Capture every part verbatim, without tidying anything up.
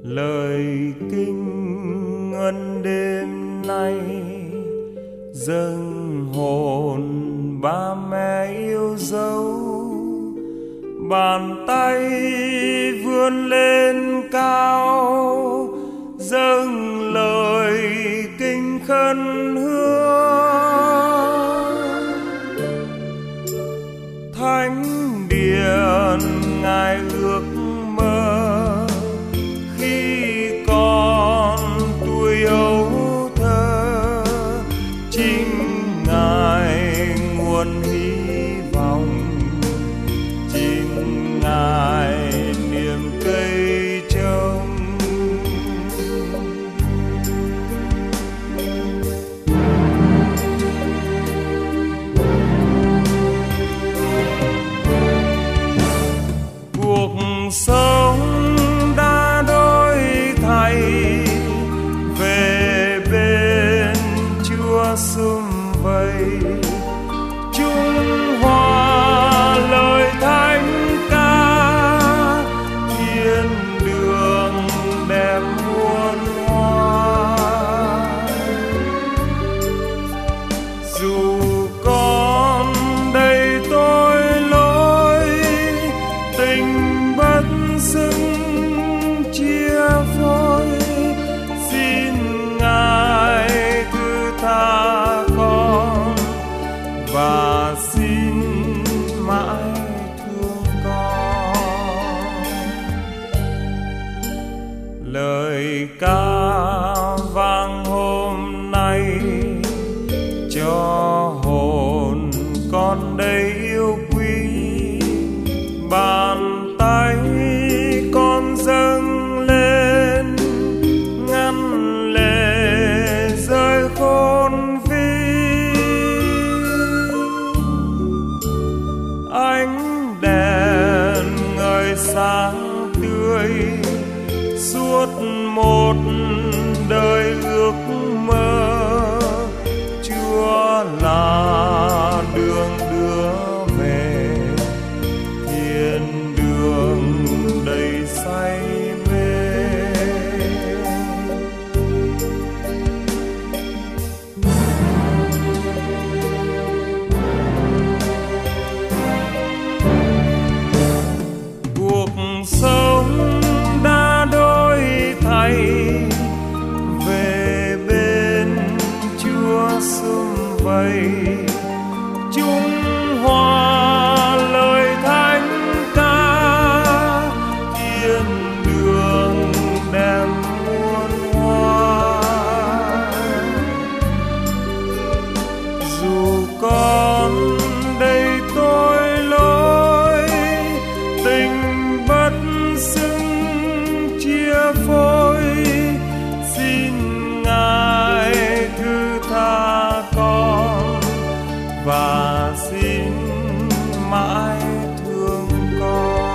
lời kinh ngân đêm nay dâng hồn ba mẹ yêu dấu, bàn tay vươn lên cao dâng lời kinh khấn hương. Thánh điện ngài ước mơ khi còn tuổi ấu thơ, chính ngài nguồn hy vọng, chính ngài niềm cây trồng. Cuộc sống đã đổi thay về bên Chúa sum vầy, chung hòa lời thánh ca, thiên đường đẹp muôn hoa. Dù con đầy tội lỗi, tình bất xứng chia phôi, xin ngài thứ tha con và xin mãi thương con. Lời ca vang hôm nay cho hồn con đầy yêu quý, bàn tay con dâng lên ngăn lệ rơi khôn vi. Ánh đèn ngời sáng tươi suốt một đời ước mơ, Chúa là đường đưa về thiên đường đầy say mê. Cuộc sống đã đổi thay về bên Chúa sum vầy, chung hòa lời thánh ca, thiên đường đẹp muôn hoa. Dù con đầy tội lỗi, tình bất xứng chia phôi, xin ngài thứ tha con và xin mãi thương con.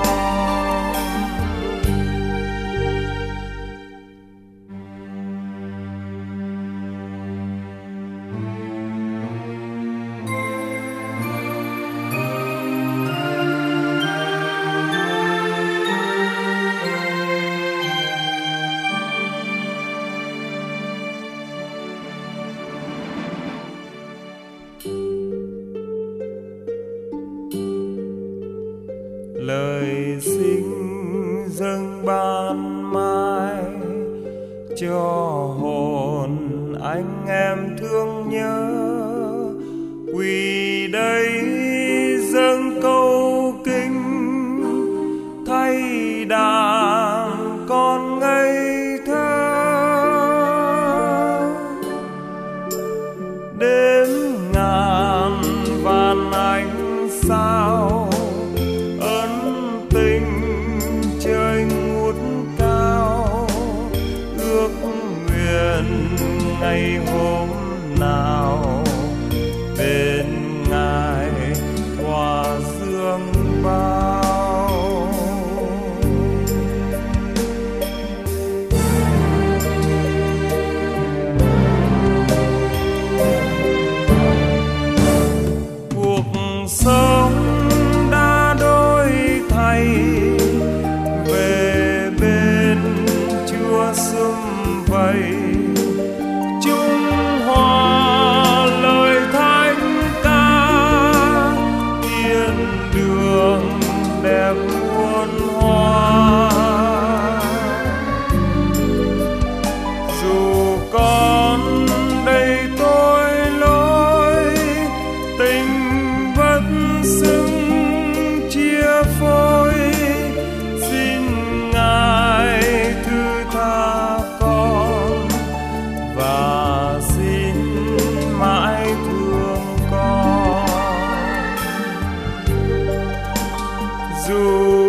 Lời xin dâng ban mai cho hồn anh em thương nhớ, quỳ đây dâng câu kinh thay đàn con ngây thơ. Đếm ngàn vạn ánh sao trời ngút cao, ước nguyện ngày hôm nào bên ngài hòa dương bao. Cuộc sống đã đổi thay về bên dù